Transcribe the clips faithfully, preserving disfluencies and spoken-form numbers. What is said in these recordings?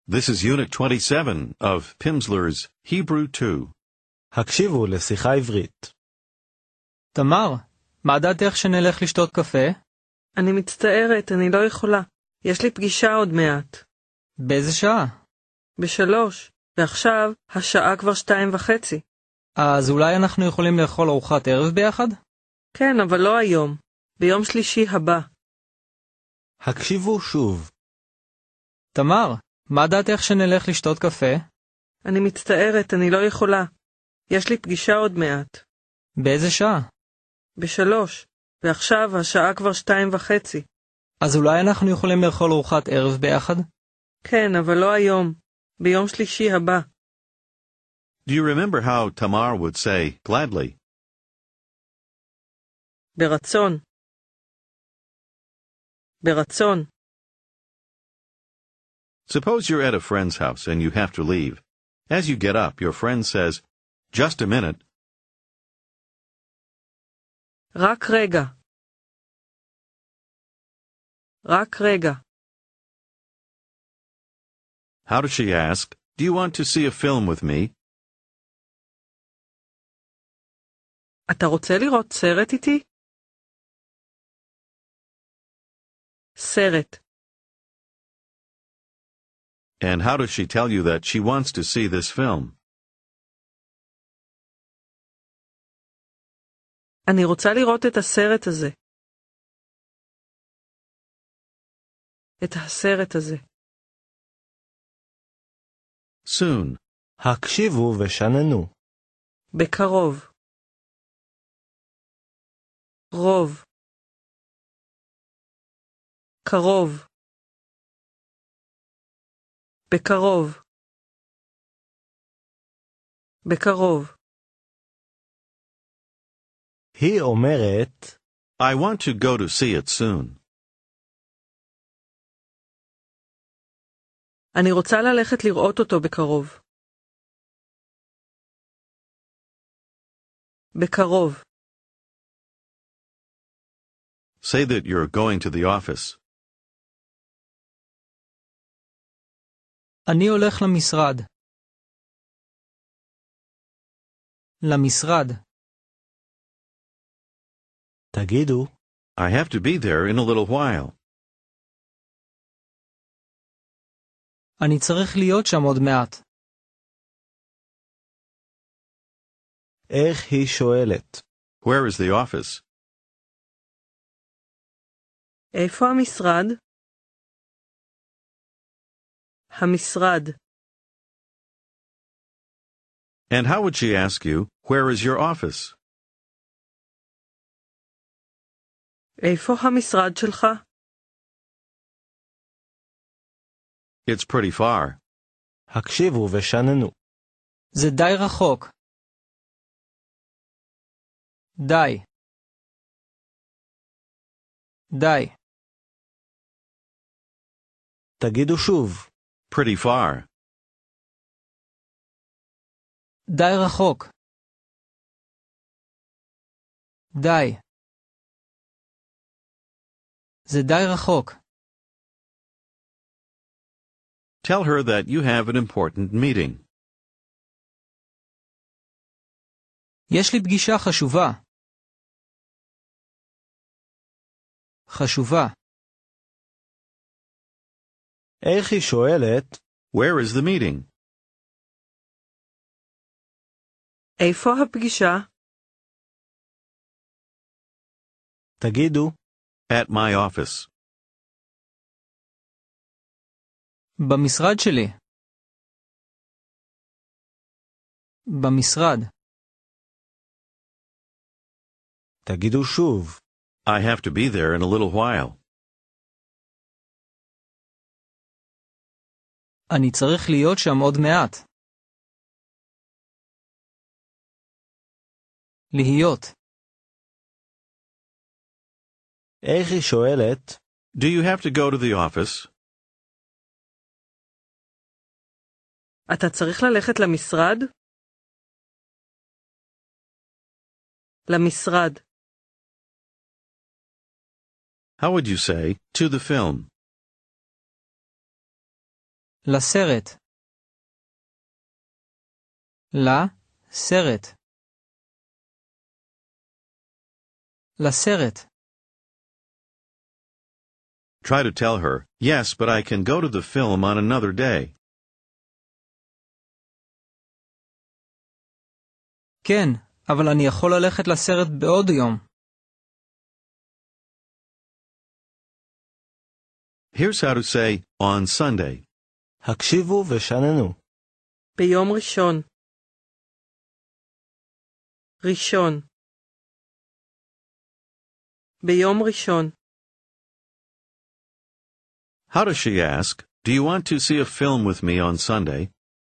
This is Unit twenty-seven of Pimsleur's Hebrew two. הקשיבו לשיחה עברית. תמר, מה דעתך שנלך לשתות קפה? אני מצטערת, אני לא יכולה. יש לי פגישה עוד מעט. באיזה שעה? בשלוש, ועכשיו השעה כבר שתיים וחצי. אז אולי אנחנו יכולים לאכול ארוחת ערב ביחד? כן, אבל לא היום. ביום שלישי הבא. הקשיבו שוב. תמר, מה דעתך שנלך לשתות קפה? אני מצטערת, אני לא יכולה. יש לי פגישה עוד מעט. באיזה שעה? בשלוש, ועכשיו השעה כבר שתיים וחצי. אז אולי אנחנו יכולים לאכול ארוחת ערב ביחד? כן, אבל לא היום. ביום שלישי הבא. Do you remember how Tamar would say, gladly? ברצון. ברצון. Suppose you're at a friend's house and you have to leave. As you get up, your friend says, just a minute. רק רגע. רק רגע. How does she ask, do you want to see a film with me? אתה רוצה lirot סרט איתי? סרט. And how does she tell you that she wants to see this film? אני רוצה lirot את הסרט הזה. את הסרט הזה. Soon. הקשיבו ושננו. בקרוב. רוב. קרוב. בקרוב. בקרוב. היא אומרת, I want to go to see it soon. אני רוצה ללכת לראות אותו בקרוב. בקרוב. Say that you're going to the office. אני הולך למשרד. למשרד. תגידו, I have to be there in a little while. אני צריך להיות שם עוד מעט. איך היא שואלת? Where is the office? איפה המשרד? המשרד. And how would she ask you, where is your office? איפה המשרד שלך? It's pretty far. הקשיבו ושננו. זה די רחוק. די. די. תגידו שוב. Pretty far. די רחוק. די. זה די רחוק. Tell her that you have an important meeting. יש לי פגישה חשובה. חשובה. איך היא שואלת? Where is the meeting? איפה הפגישה? תגידו, At my office. במשרד שלי. במשרד. תגידו שוב. I have to be there in a little while. אני צריך להיות שם עוד מעט. להיות. איך היא שואלת? Do you have to go to the office? אתה צריך ללכת למשרד? למשרד. How would you say, to the film? לסרט. לסרט. לסרט. Try to tell her, yes, but I can go to the film on another day. כן, אבל אני יכול ללכת לסרט בעוד יום. Here's how to say, on Sunday. הקשיבו ושננו. ביום ראשון. ראשון. ביום ראשון. How does she ask, do you want to see a film with me on Sunday?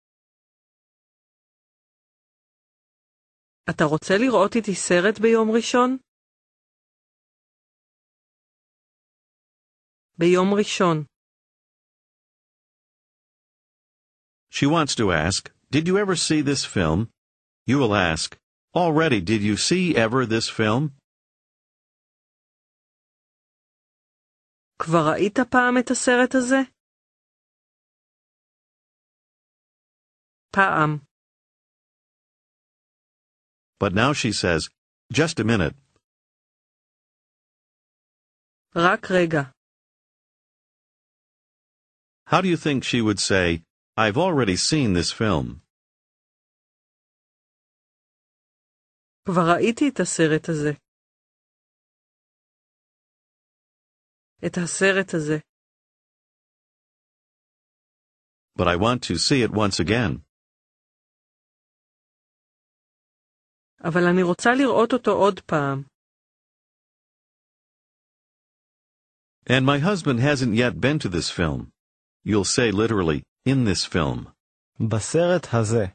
אתה רוצה לראות איתי סרט ביום ראשון? ביום ראשון. She wants to ask, did you ever see this film? You will ask, already did you see ever this film? כבר ראית פעם את הסרט הזה? פעם. But now she says, just a minute. רק רגע. How do you think she would say, I've already seen this film? כבר ראיתי את הסרט הזה. את הסרט הזה. But I want to see it once again. אבל אני רוצה לראות אותו עוד פעם. And my husband hasn't yet been to this film. You'll say literally, in this film. בסרט הזה.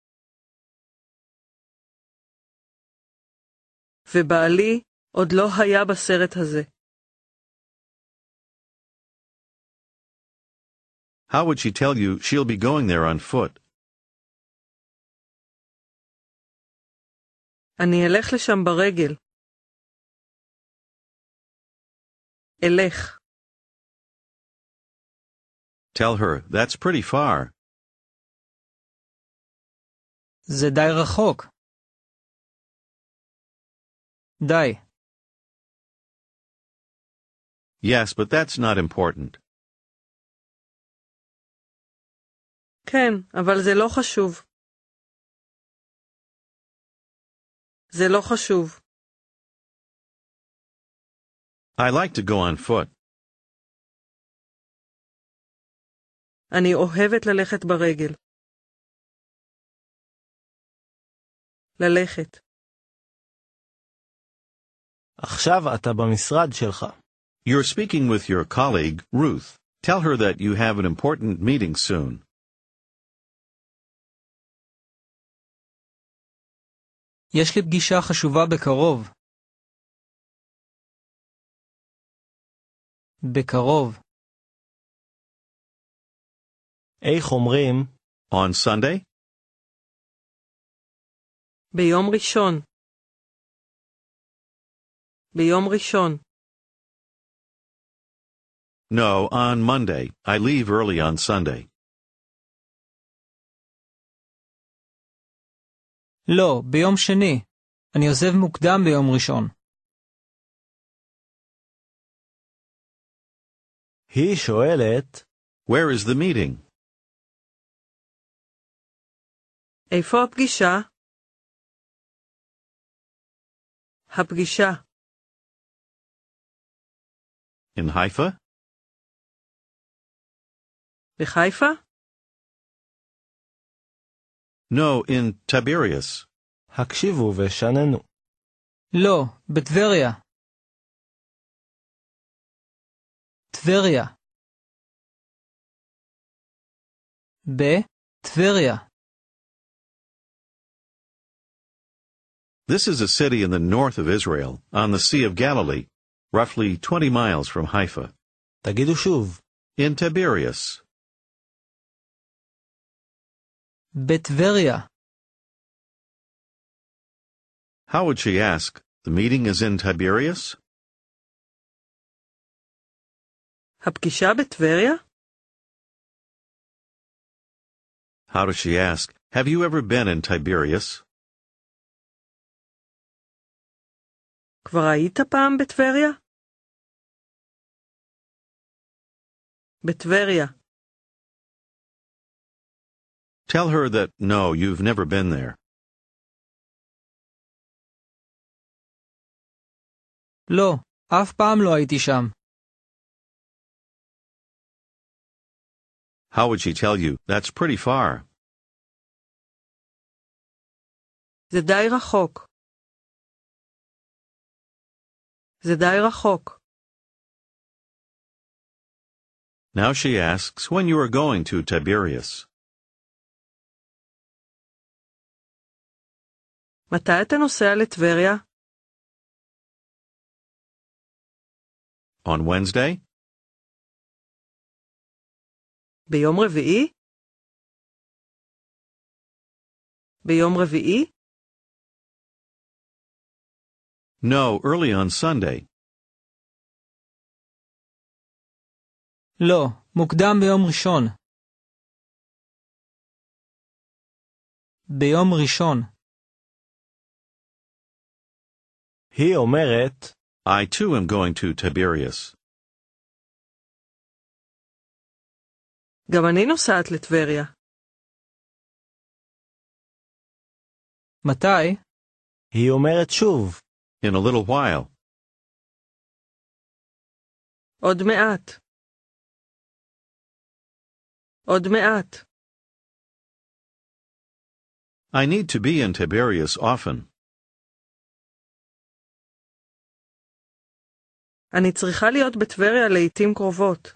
ובעלי עוד לא היה בסרט הזה. How would she tell you she'll be going there on foot? אני אלך לשם ברגל. אלך. Tell her, that's pretty far. זה די רחוק. די. Yes, but that's not important. כן, אבל זה לא חשוב. זה לא חשוב. I like to go on foot. אני אוהבת ללכת ברגל. ללכת. עכשיו אתה במשרד שלך. You're speaking with your colleague, Ruth. Tell her that you have an important meeting soon. יש לי פגישה חשובה בקרוב. בקרוב. איך אומרים? On Sunday? ביום ראשון. ביום ראשון. No, on Monday. I leave early on Sunday. לא, ביום שני. אני עוזב מוקדם ביום ראשון. היא שואלת, Where is the meeting? איפה הפגישה? הפגישה. In Haifa? בחיפה? No, in Tiberias. הקשיבו ושננו. לא, בטבריה. טבריה. בטבריה. This is a city in the north of Israel, on the Sea of Galilee, roughly twenty miles from Haifa. תגידו שוב. In Tiberias. בטבריה. How would she ask, the meeting is in Tiberias? הפגישה בטבריה? How does she ask, have you ever been in Tiberias? כבר היית פעם בטבריה? בטבריה. Tell her that, no, you've never been there. לא, אף פעם לא הייתי שם. How would she tell you, that's pretty far? זה די רחוק. זה די רחוק. Now she asks when you are going to Tiberias. מתי אתה נוסע לטבריה? On Wednesday? ביום רביעי? ביום רביעי? No, early on Sunday. לא, מוקדם ביום ראשון. ביום ראשון. היא אומרת, I too am going to Tiberias. גם אני נוסעת לטבריה. מתי? היא אומרת שוב, In a little while. עוד מעט. עוד מעט. I need to be in Tiberias often. אני צריכה להיות בטבריה לעתים קרובות.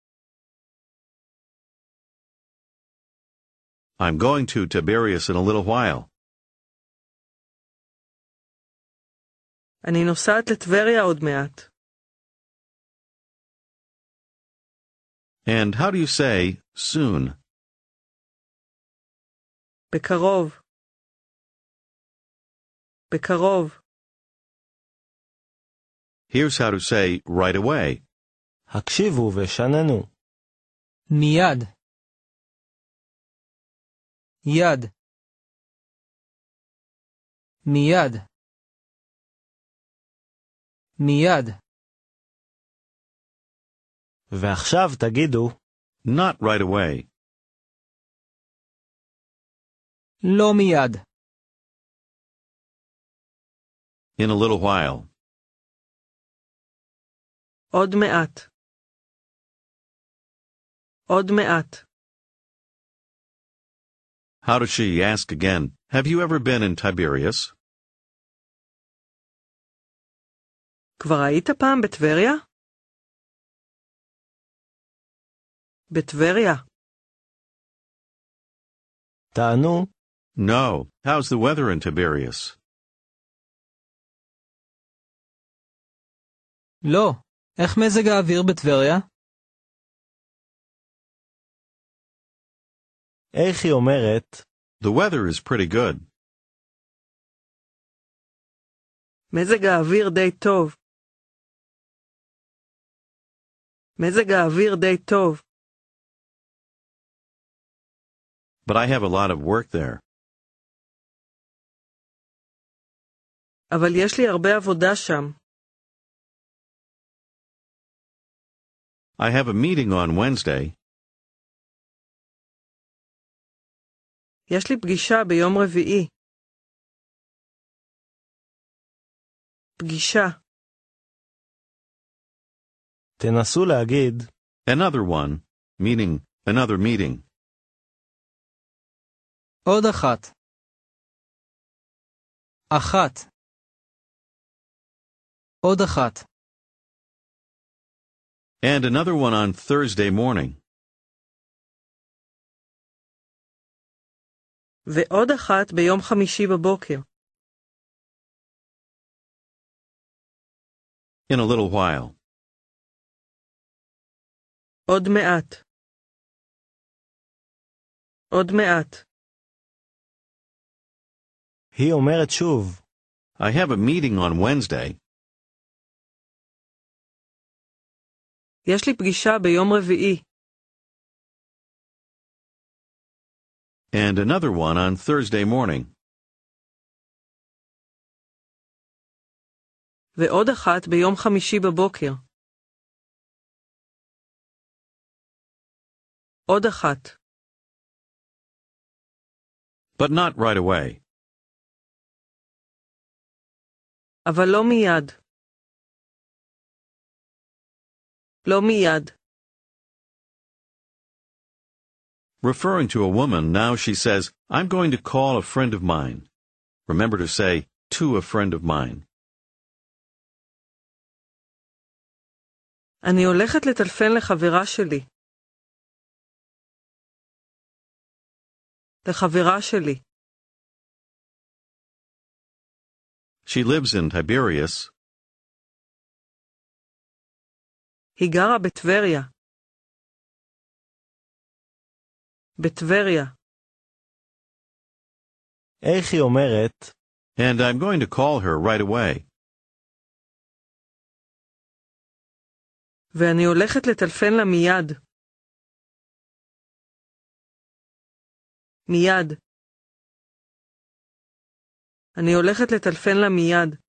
I'm going to Tiberias in a little while. אני נוסעת לטבריה עוד מעט. And how do you say, soon? בקרוב. בקרוב. Here's how to say, right away. הקשיבו ושננו. מיד. יד. מיד. מיד. ועכשיו תגידו, Not right away. לא מיד. In a little while. עוד מעט. עוד מעט. How does she ask again, have you ever been in Tiberias? כבר היית פעם בטבריה? בטבריה. תענו, No. How's the weather in Tiberias? לא. איך מזג האוויר בטבריה? איך היא אומרת, The weather is pretty good. מזג האוויר די טוב. מזג האוויר די טוב. But I have a lot of work there. אבל יש לי הרבה עבודה שם. I have a meeting on Wednesday. יש לי פגישה ביום רביעי. פגישה. תנסו להגיד, Another one, meaning another meeting. עוד אחת. אחת. עוד אחת. And another one on Thursday morning. ועוד אחת ביום חמישי בבוקר. In a little while. עוד מעט. עוד מעט. היא אומרת שוב, I have a meeting on Wednesday. יש לי פגישה ביום רביעי. and another one on Thursday morning. ועוד אחת ביום חמישי בבוקר. עוד אחת. But not right away. אבל לא מיד. לא מיד. Referring to a woman, now she says, I'm going to call a friend of mine. Remember to say, to a friend of mine. אני הולכת לטלפן לחברה שלי. לחברה שלי. She lives in Tiberias. היא גרה בטבריה. בטבריה. איך היא אומרת? And I'm going to call her right away. ואני הולכת לטלפן לה מיד. מיד. אני הולכת לטלפן לה מיד.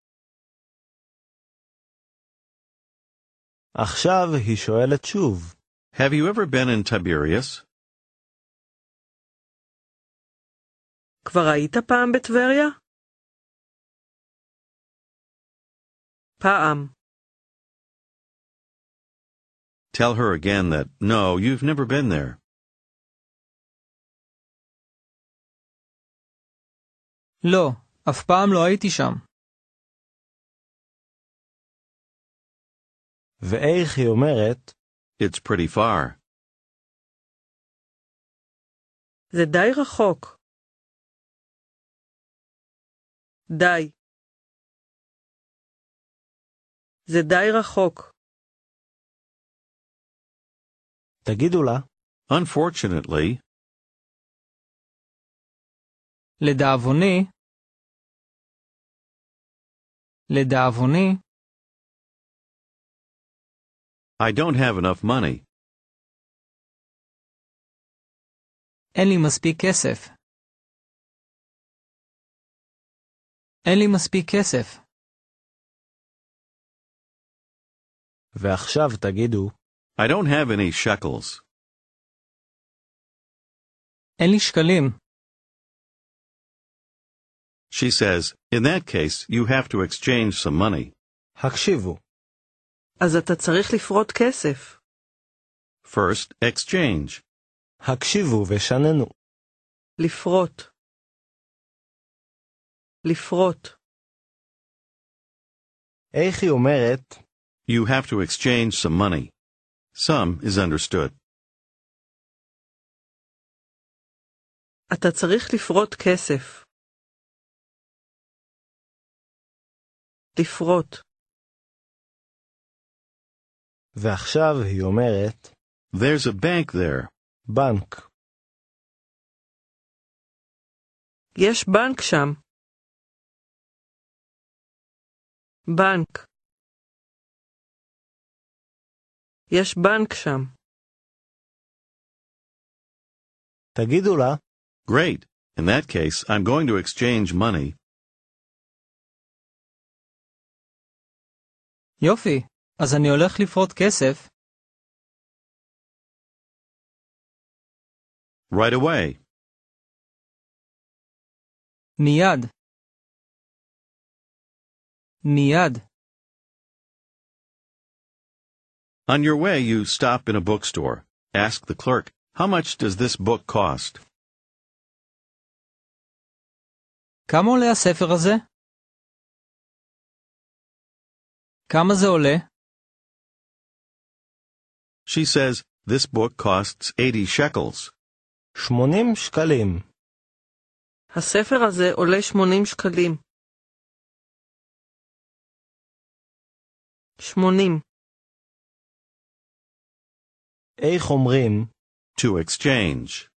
עכשיו היא שואלת שוב. Have you ever been in Tiberias? כבר היית פעם בטבריה? פעם. Tell her again that, no, you've never been there. לא, אף פעם לא הייתי שם. ואיך היא אומרת? It's pretty far. זה די רחוק. די. זה די רחוק. תגידו לה. Unfortunately, לדאבוני, לדאבוני, I don't have enough money. אין לי מספיק כסף. אין לי מספיק כסף. ועכשיו תגידו. I don't have any shekels. אין לי שקלים. She says, in that case, you have to exchange some money. הקשיבו. אז אתה צריך לפרוט כסף. First, exchange. הקשיבו ושננו. לפרוט. לפרוט. איך היא אומרת? You have to exchange some money. Some is understood. אתה צריך לפרוט כסף. לפרוט. ועכשיו היא אומרת. There's a bank there. בנק. יש בנק שם. בנק. יש בנק שם. תגידו לה. Great. In that case, I'm going to exchange money. יופי, אז אני הולך לפרוט כסף. Right away. מיד. מיד. On your way, you stop in a bookstore. Ask the clerk, how much does this book cost? כמה עולה הספר הזה? כמה זה עולה? She says, this book costs eighty shekels. שמונים שקלים. הספר הזה עולה שמונים שקלים. שמונים. איך אומרים? To exchange.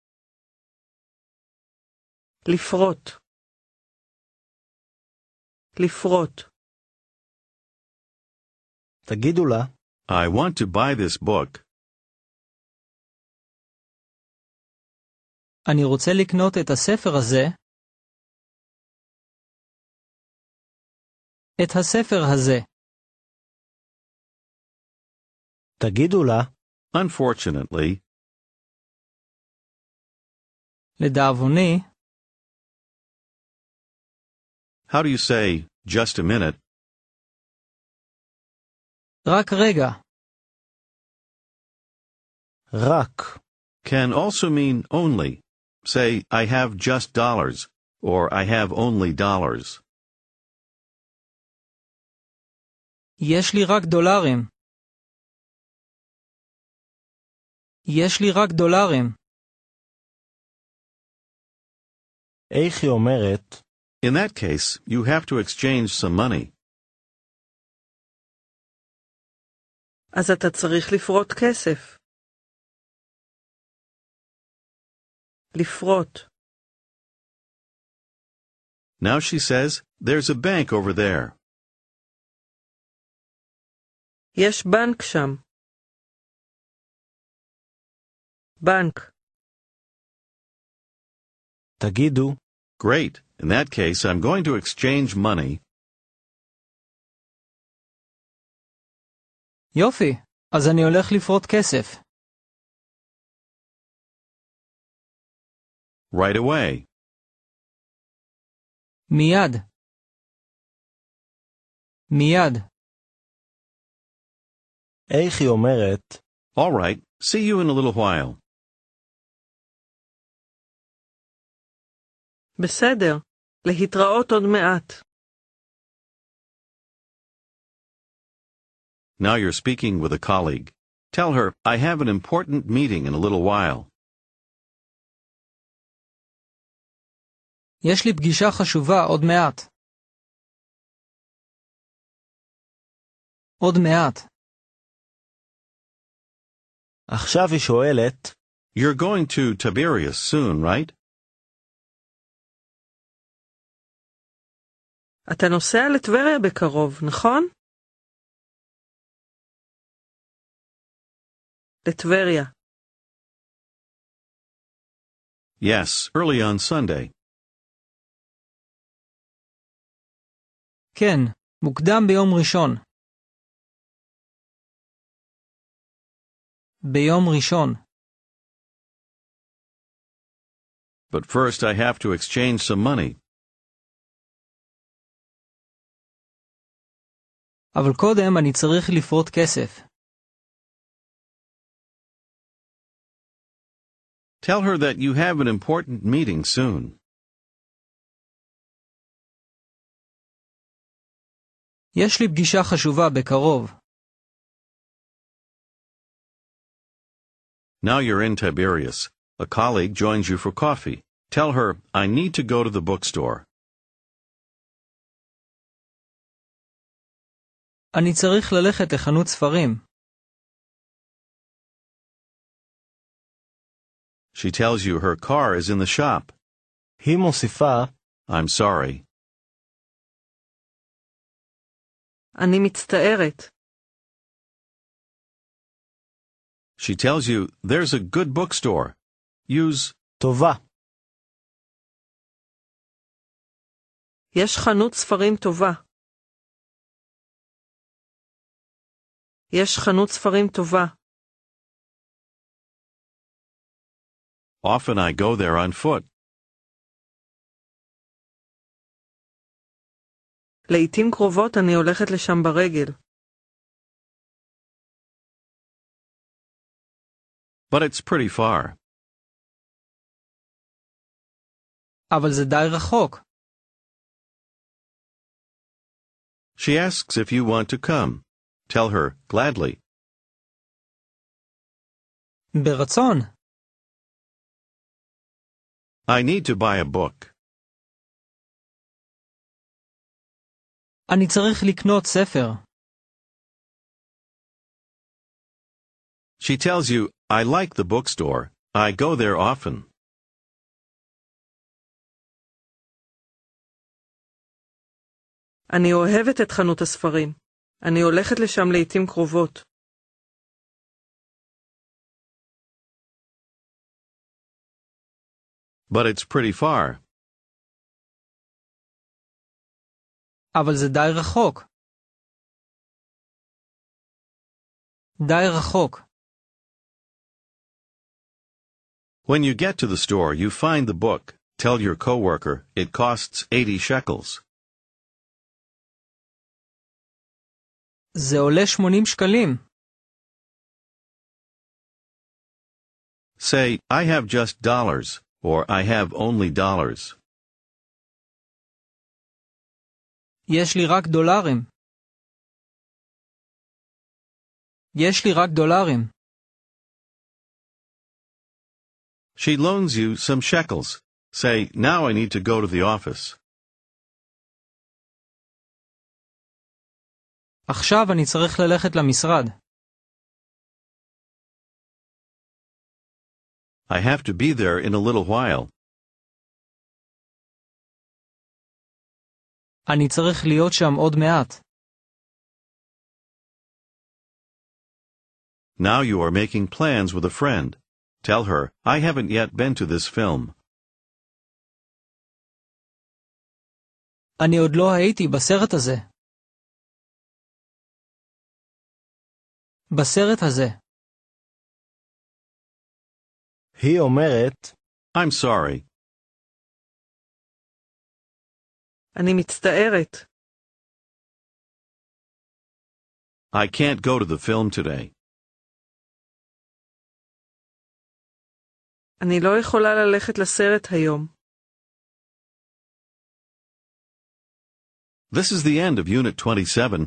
לפרוט. לפרוט. תגידו לה. I want to buy this book. אני רוצה לקנות את הספר הזה. את הספר הזה. תגידו לה, Unfortunately, לדאבוני, how do you say, just a minute? רק רגע. רק, Can also mean only. Say, I have just dollars, or I have only dollars. יש לי רק דולרים. יש לי רק דולרים. איך היא אומרת? In that case, you have to exchange some money. אז אתה צריך לפרוט כסף. לפרוט. Now she says, there's a bank over there. יש בנק שם. בנק. תגידו, Great. In that case, I'm going to exchange money. יופי, אז אני הולך לפרוט כסף. Right away. מיד. מיד. איך היא אומרת? All right. See you in a little while. בסדר. להתראות עוד מעט. Now you're speaking with a colleague. Tell her, I have an important meeting in a little while. יש לי פגישה חשובה עוד מעט. עוד מעט. עכשיו היא שואלת, You're going to Tiberias soon, right? אתה נוסע לטבריה בקרוב, נכון? לטבריה. Yes, early on Sunday. כן, מוקדם ביום ראשון. ביום ראשון. But first I have to exchange some money. אבל קודם אני צריך לפרוט כסף. Tell her that you have an important meeting soon. יש לי פגישה חשובה בקרוב. Now you're in Tiberias. A colleague joins you for coffee. Tell her, I need to go to the bookstore. אני צריך ללכת לחנות ספרים. She tells you her car is in the shop. היא מוסיפה, I'm sorry. אני מצטערת. She tells you, there's a good bookstore. Use, טובה. יש חנות ספרים טובה. יש חנות ספרים טובה. often I go there on foot. לעתים קרובות אני הולכת לשם ברגל. But it's pretty far. אבל זה די רחוק. She asks if you want to come. Tell her, gladly. ברצון. I need to buy a book. אני צריך לקנות ספר. She tells you, I like the bookstore. I go there often. אני אוהבת את חנות הספרים. אני הולכת לשם לעתים קרובות. But it's pretty far. אבל זה די רחוק. די רחוק. When you get to the store, you find the book. Tell your coworker it costs eighty shekels. זה עולה שמונים שקלים. Say, I have just dollars, or I have only dollars. יש לי רק דולרים. יש לי רק דולרים. She loans you some shekels. Say, now I need to go to the office. עכשיו אני צריך ללכת למשרד. I have to be there in a little while. אני צריך להיות שם עוד מעט. Now you are making plans with a friend. Tell her, I haven't yet been to this film. אני עוד לא הייתי בסרט הזה. בסרט הזה. היא אומרת, I'm sorry. אני מצטערת. I can't go to the film today. אני לא יכולה ללכת לסרט היום. This is the end of Unit twenty-seven.